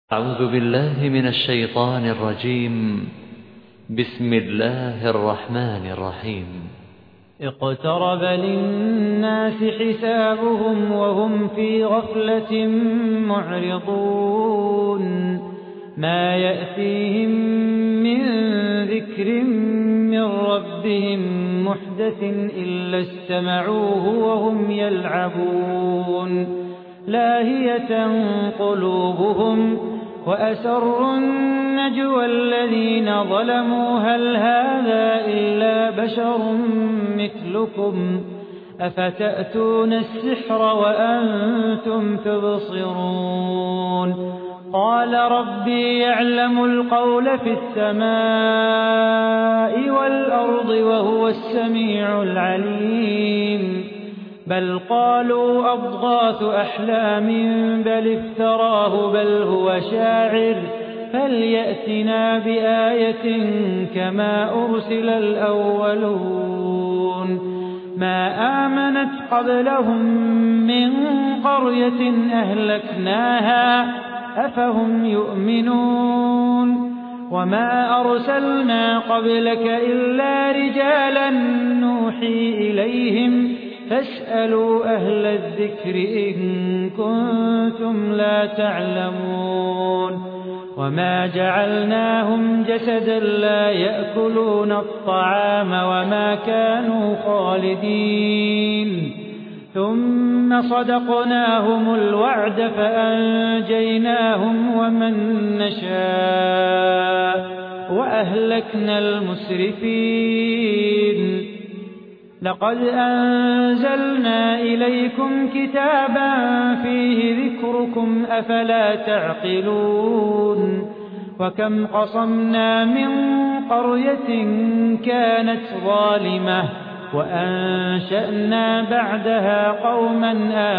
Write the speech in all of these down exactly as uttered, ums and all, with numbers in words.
أعوذ بالله من الشيطان الرجيم. بسم الله الرحمن الرحيم. اقترب للناس حسابهم وهم في غفلة معرضون ما يأتيهم من ذكر من ربهم محدث إلا استمعوه وهم يلعبون لاهية قلوبهم وأسروا النجوى الذين ظلموا هل هذا إلا بشر مثلكم أفتأتون السحر وأنتم تبصرون قال ربي يعلم القول في السماء والأرض وهو السميع العليم بل قالوا أضغاث أحلام بل افتراه بل هو شاعر فليأتنا بآية كما أرسل الأولون ما آمنت قبلهم من قرية أهلكناها أفهم يؤمنون وما أرسلنا قبلك إلا رجالا نوحي إليهم فاسألوا أهل الذكر إن كنتم لا تعلمون وما جعلناهم جسدا لا يأكلون الطعام وما كانوا خالدين ثم صدقناهم الوعد فأنجيناهم ومن نشاء وأهلكنا المسرفين لقد أنزلنا إليكم كتابا فيه ذكركم أفلا تعقلون وكم قصمنا من قرية كانت ظالمة وأنشأنا بعدها قوما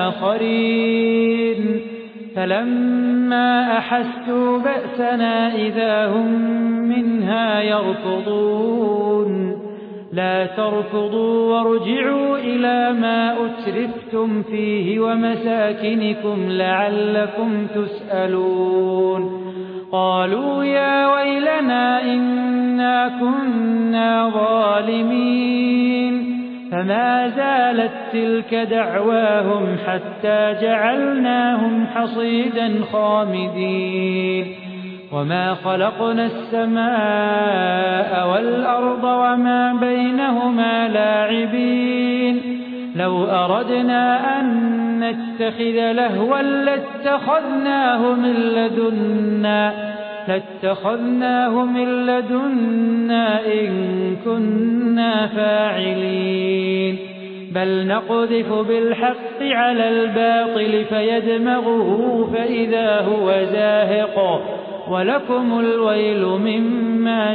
آخرين فلما أحسوا بأسنا إذا هم منها يركضون لا تركضوا وارجعوا إلى ما أترفتم فيه ومساكنكم لعلكم تسألون قالوا يا ويلنا إنا كنا ظالمين فما زالت تلك دعواهم حتى جعلناهم حصيدا خامدين وما خلقنا السماء والأرض وما بينهما لاعبين لو أردنا أن نتخذ لهوا لاتخذناه من لدنا لاتخذناه من لدنا إن كنا فاعلين بل نقذف بالحق على الباطل فيدمغه فإذا هو زاهق ولكم الويل مما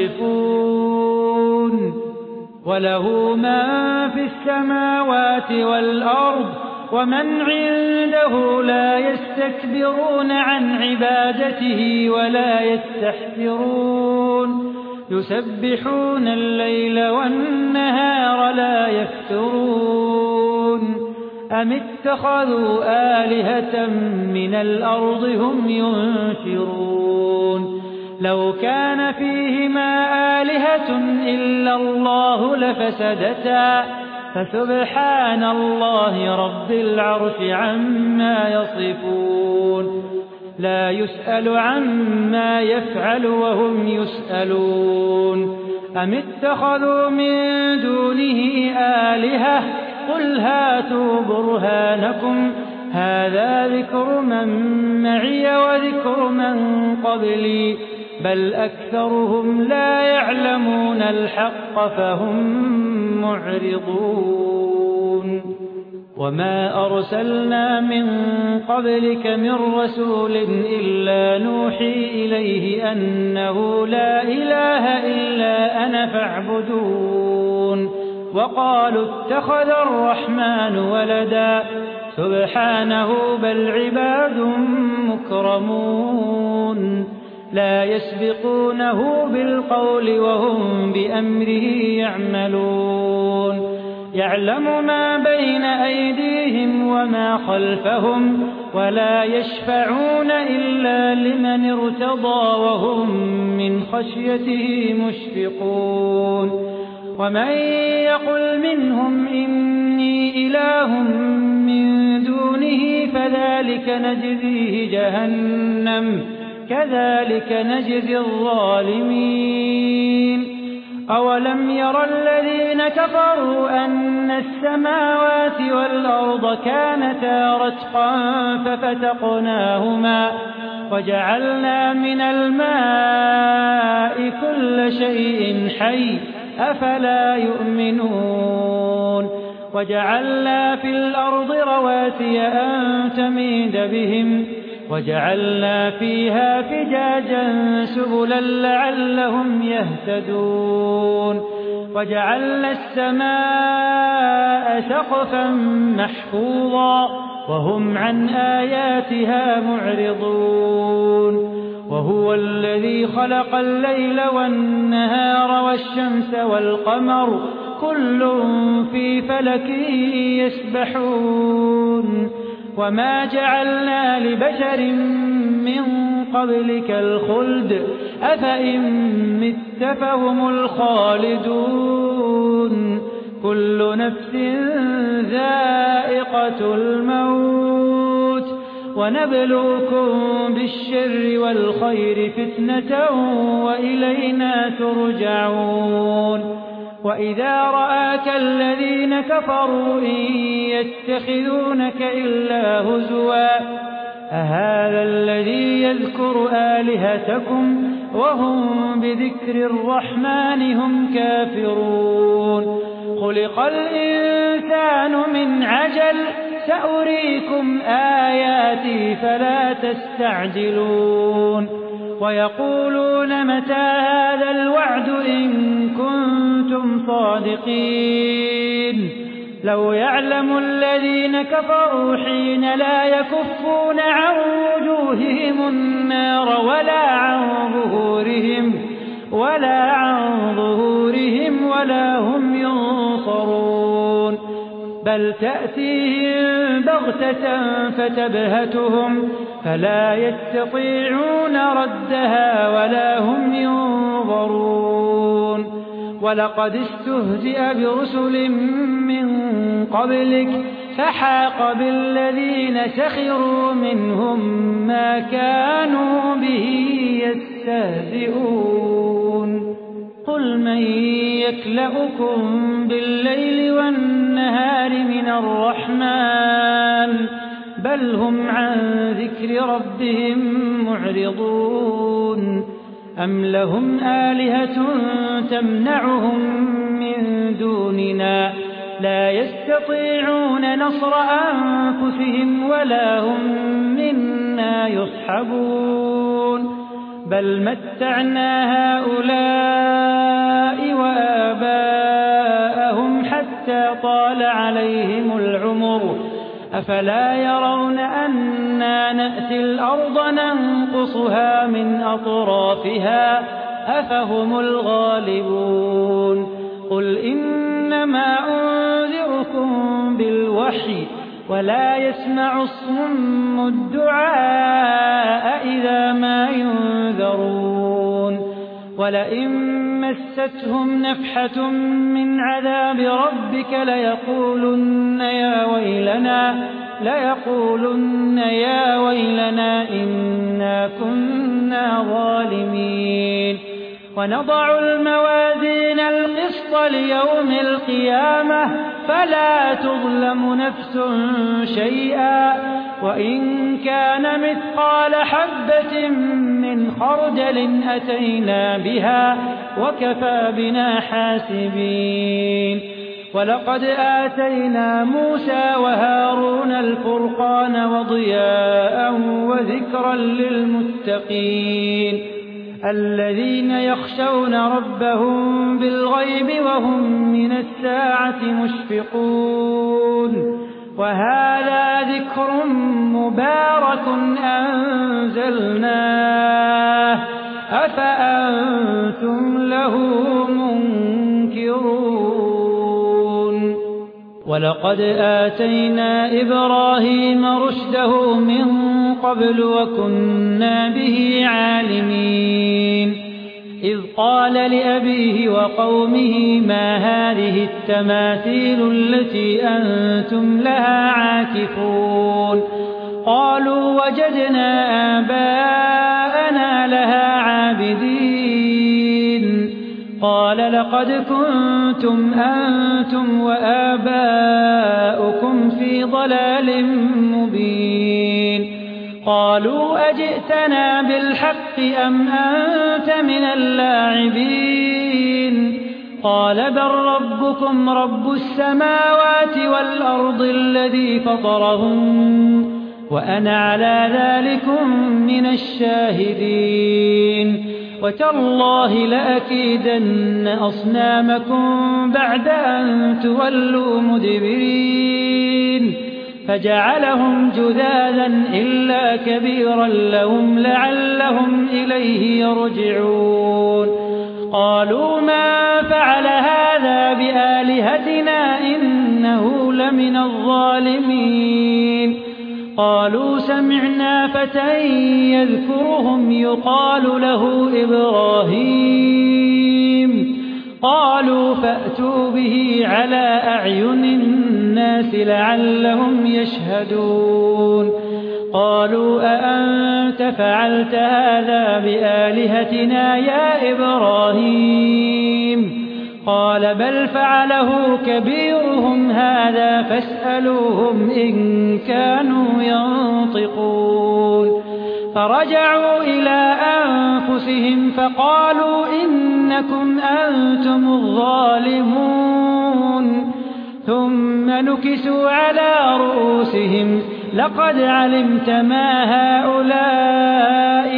تصفون وله ما في السماوات والأرض ومن عنده لا يستكبرون عن عبادته ولا يستحسرون يسبحون الليل والنهار لا يفترون أم اتخذوا آلهة من الأرض هم ينشرون لو كان فيهما آلهة إلا الله لفسدتا فسبحان الله رب العرش عما يصفون لا يسأل عما يفعل وهم يسألون أم اتخذوا من دونه آلهة قل هاتوا برهانكم هذا ذكر من معي وذكر من قبلي بل أكثرهم لا يعلمون الحق فهم معرضون وما أرسلنا من قبلك من رسول إلا نوحي إليه أنه لا إله إلا أنا فاعبدون وقالوا اتخذ الرحمن ولدا سبحانه بل عباد مكرمون لا يسبقونه بالقول وهم بأمره يعملون يعلم ما بين أيديهم وما خلفهم ولا يشفعون إلا لمن ارتضى وهم من خشيته مشفقون ومن يقل منهم إني إله من دونه فذلك نجزيه جهنم كذلك نجزي الظالمين أولم ير الذين كفروا أن السماوات والأرض كانتا رتقا ففتقناهما وجعلنا من الماء كل شيء حي أفلا يؤمنون وجعلنا في الأرض رواسي أن تميد بهم وجعلنا فيها فجاجا سبلا لعلهم يهتدون وجعلنا السماء سقفا محفوظا وهم عن آياتها معرضون وهو الذي خلق الليل والنهار والشمس والقمر كل في فلك يسبحون وما جعلنا لبشر من قبلك الخلد أفإن مت فهم الخالدون كل نفس ذائقة الموت ونبلوكم بالشر والخير فتنة وإلينا ترجعون وإذا رآك الذين كفروا إن يتخذونك إلا هزوا أهذا الذي يذكر آلهتكم وهم بذكر الرحمن هم كافرون خلق الإنسان من عجل سأريكم آياتي فلا تستعجلون ويقولون متى هذا الوعد إن كنتم صادقين لو يعلم الذين كفروا حين لا يكفون عن وجوههم النار ولا عن ظهورهم ولا عن ظهورهم ولا هم ينصرون بل تأتيهم بغتة فتبهتهم فلا يستطيعون ردها ولا هم ينظرون ولقد استهزئ برسل من قبلك فحاق بالذين سخروا منهم ما كانوا به يستهزئون قل من يكلؤكم بالليل والنهار من الرحمن بل هم عن ذكر ربهم معرضون أم لهم آلهة تمنعهم من دوننا لا يستطيعون نصر أنفسهم ولا هم منا يصحبون بل متعنا هؤلاء وآباءهم حتى طال عليهم العمر أفلا يرون أنا نأتي الأرض ننقصها من أطرافها أفهم الغالبون قل إنما أنذركم بالوحي ولا يسمع الصم الدعاء إذا ما ينذرون ولئن مستهم نفحة من عذاب ربك ليقولن يا ويلنا ليقولن يا ويلنا إنا كنا ظالمين ونضع الموازين القسط ليوم القيامة فلا تظلم نفس شيئا وإن كان مثقال حبة من خردل أتينا بها وكفى بنا حاسبين ولقد آتينا موسى وهارون الفرقان وضياء وذكرا للمتقين الذين يخشون ربهم بالغيب وهم من الساعة مشفقون وهذا ذكر مبارك أنزلناه أفأنتم له منكرون ولقد آتينا إبراهيم رشده من قبل وكنا به عالمين إذ قال لأبيه وقومه ما هذه التماثيل التي أنتم لها عاكفون قالوا وجدنا آباءنا لها عابدين قال لقد كنتم أنتم وآباؤكم في ضلال مبين قالوا أجئتنا بالحق أم أنت من اللاعبين قال بل ربكم رب السماوات والأرض الذي فطرهن وأنا على ذلكم من الشاهدين وتالله لأكيدن أصنامكم بعد أن تولوا مدبرين فجعلهم جذاذا إلا كبيرا لهم لعلهم إليه يرجعون قالوا ما فعل هذا بآلهتنا إنه لمن الظالمين قالوا سمعنا فتى يذكرهم يقال له إبراهيم قالوا فأتوا به على أعين الناس لعلهم يشهدون قالوا أأنت فعلت هذا بآلهتنا يا إبراهيم قال بل فعله كبيرهم هذا فاسألوهم إن كانوا ينطقون فرجعوا إلى أنفسهم فقالوا إنكم أنتم الظالمون ثم نكسوا على رؤوسهم لقد علمت ما هؤلاء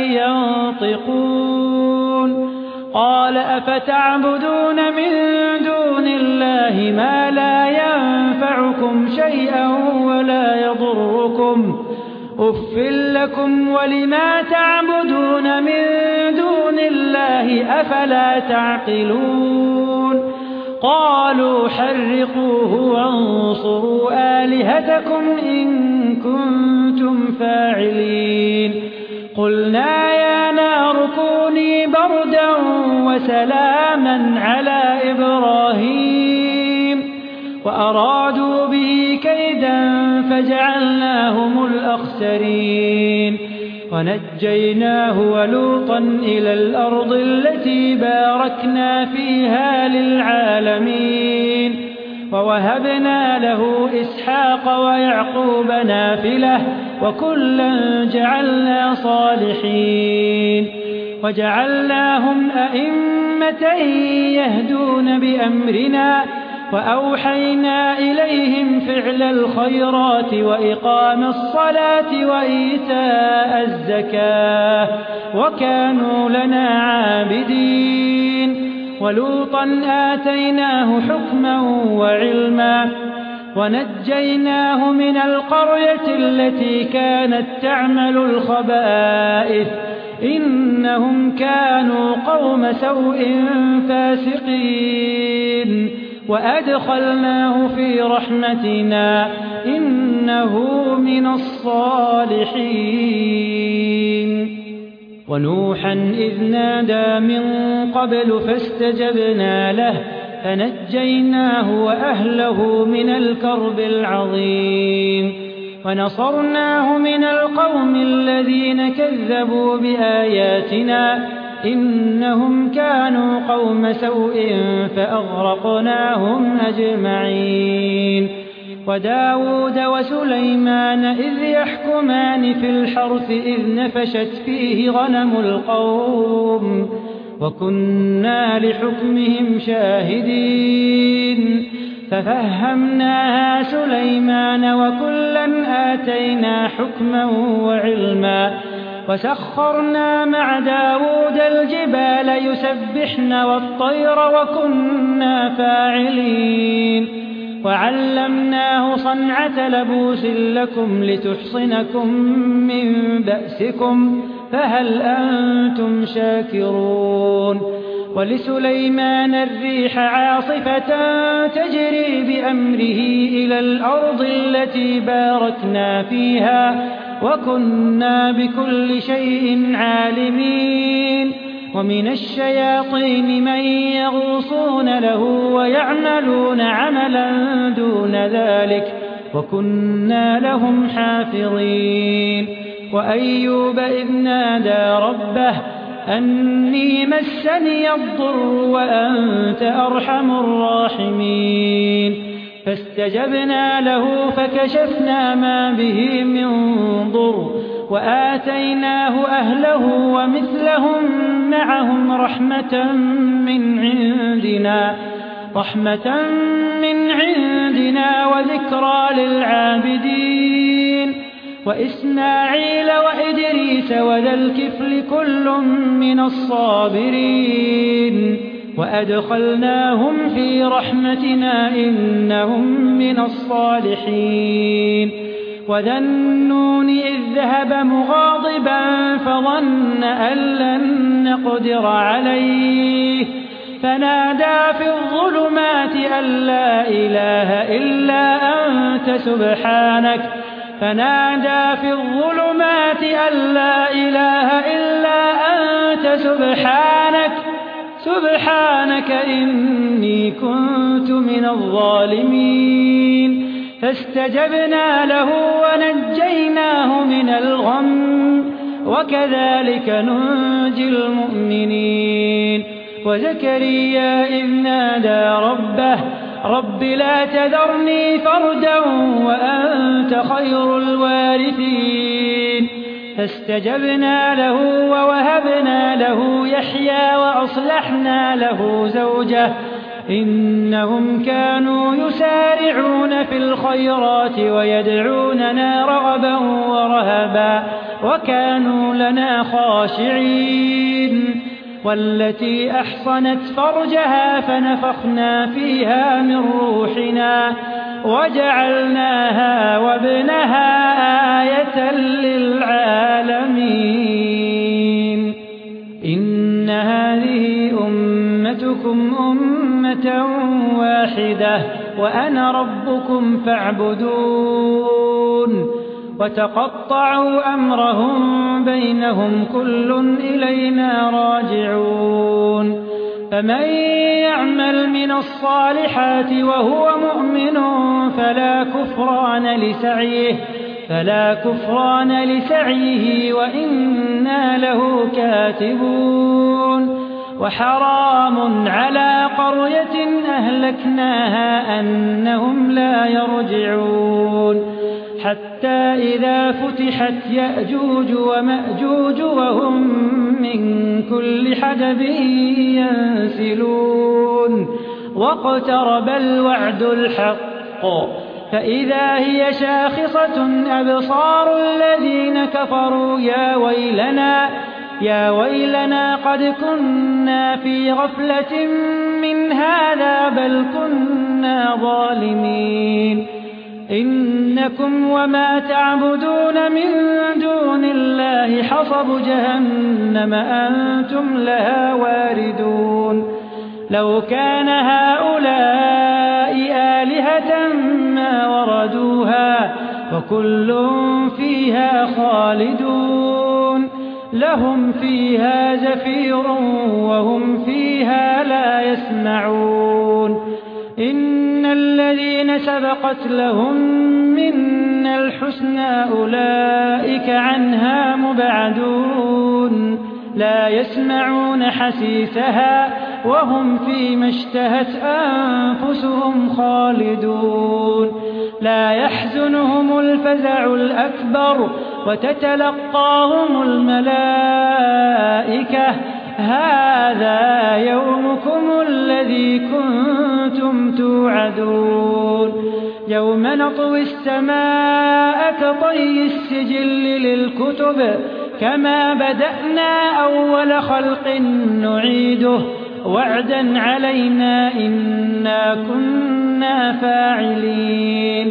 ينطقون قال أفتعبدون من دون الله ما لا ينفعكم شيئا ولا يضركم أف لكم ولما تعبدون من دون الله أفلا تعقلون قالوا حرقوه وانصروا آلهتكم إن كنتم فاعلين قلنا يا نار كوني بردا وسلاما على إبراهيم وأرادوا به كيدا فجعلناهم الأخسرين ونجيناه ولوطا إلى الأرض التي باركنا فيها للعالمين ووهبنا له إسحاق ويعقوب نافلة وكلا جعلنا صالحين وجعلناهم أئمة يهدون بأمرنا وأوحينا إليهم فعل الخيرات وإقام الصلاة وإيتاء الزكاة وكانوا لنا عابدين ولوطا آتيناه حكما وعلما ونجيناه من القرية التي كانت تعمل الخبائث إنهم كانوا قوم سوء فاسقين وأدخلناه في رحمتنا إنه من الصالحين ونوحا إذ نادى من قبل فاستجبنا له فنجيناه وأهله من الكرب العظيم ونصرناه من القوم الذين كذبوا بآياتنا إنهم كانوا قوم سوء فأغرقناهم أجمعين وداود وسليمان إذ يحكمان في الحرث إذ نفشت فيه غنم القوم وكنا لحكمهم شاهدين ففهمناها سليمان وكلا آتينا حكما وعلما وسخرنا مع داود الجبال يسبحن والطير وكنا فاعلين وعلمناه صنعة لبوس لكم لتحصنكم من بأسكم فهل أنتم شاكرون ولسليمان الريح عاصفة تجري بأمره إلى الأرض التي باركنا فيها وكنا بكل شيء عالمين ومن الشياطين من يغوصون له ويعملون عملا دون ذلك وكنا لهم حافظين وأيوب إذ نادى ربه أني مسني الضر وأنت أرحم الراحمين فاستجبنا له فكشفنا ما به من ضر وآتيناه أهله ومثلهم معهم رحمة من عندنا رحمة من عندنا وذكرى للعابدين وإسماعيل وإدريس وذا الكفل كل من الصابرين وأدخلناهم في رحمتنا إنهم من الصالحين وذا النون إذ ذهب مغاضبا فظن أن لن نقدر عليه فنادى في الظلمات أن لا إله إلا أنت سبحانك فنادى في الظلمات أن لا إله إلا أنت سبحانك سبحانك إني كنت من الظالمين فاستجبنا له ونجيناه من الغم وكذلك ننجي المؤمنين وزكريا إذ نادى ربه رب لا تذرني فردا وأنت خير الوارثين فاستجبنا له ووهبنا له يحيى وأصلحنا له زوجه إنهم كانوا يسارعون في الخيرات ويدعوننا رغبا ورهبا وكانوا لنا خاشعين والتي أحصنت فرجها فنفخنا فيها من روحنا وجعلناها وابنها آية للعالمين إن هذه أمتكم أمة واحدة وأنا ربكم فاعبدون وتقطعوا أمرهم بينهم كل إلينا راجعون فمن يعمل من الصالحات وهو مؤمن فلا كفران لسعيه فلا كفران لسعيه وإنا له كاتبون وحرام على قرية أهلكناها أنهم لا يرجعون حتى إذا فتحت يأجوج ومأجوج وهم من كل حدب ينسلون واقترب الوعد الحق فإذا هي شاخصة أبصار الذين كفروا يا ويلنا يا ويلنا قد كنا في غفلة من هذا بل كنا ظالمين إنكم وما تعبدون من دون الله حصب جهنم أنتم لها واردون لو كان هؤلاء آلهة ما وردوها وكل فيها خالدون لهم فيها زفير وهم فيها لا يسمعون إن الذين سبقت لهم منا الحسنى أولئك عنها مبعدون لا يسمعون حسيسها وهم فيما اشتهت أنفسهم خالدون لا يحزنهم الفزع الأكبر وتتلقاهم الملائكة هذا يومكم الذي كنتم توعدون يوم نطوي السماء كطي السجل للكتب كما بدأنا أول خلق نعيده وعدا علينا إنا كنا فاعلين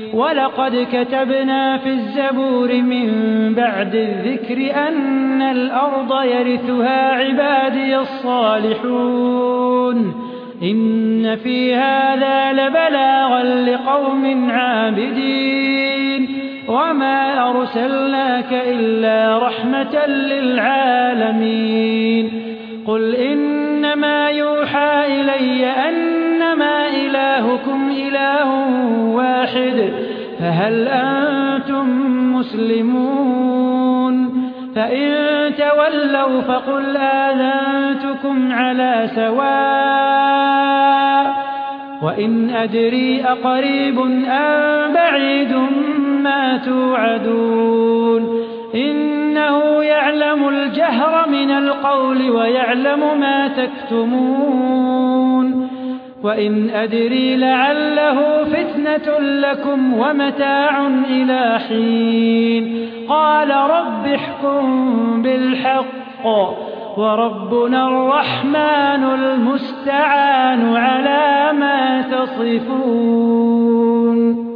ولقد كتبنا في الزبور من بعد الذكر أن الأرض يرثها عبادي الصالحون إن في هذا لبلاغا لقوم عابدين وما أرسلناك إلا رحمة للعالمين قل إنما يوحى إلي أنما إلهكم إله واحد فهل أنتم مسلمون فإن تولوا فقل آذنتكم على سواء وإن أدري أقريب أم بعيد ما توعدون إنه يعلم الجهر من القول ويعلم ما تكتمون وإن أدري لعله فتنة لكم ومتاع إلى حين قال رب احكم بالحق وربنا الرحمن المستعان على ما تصفون.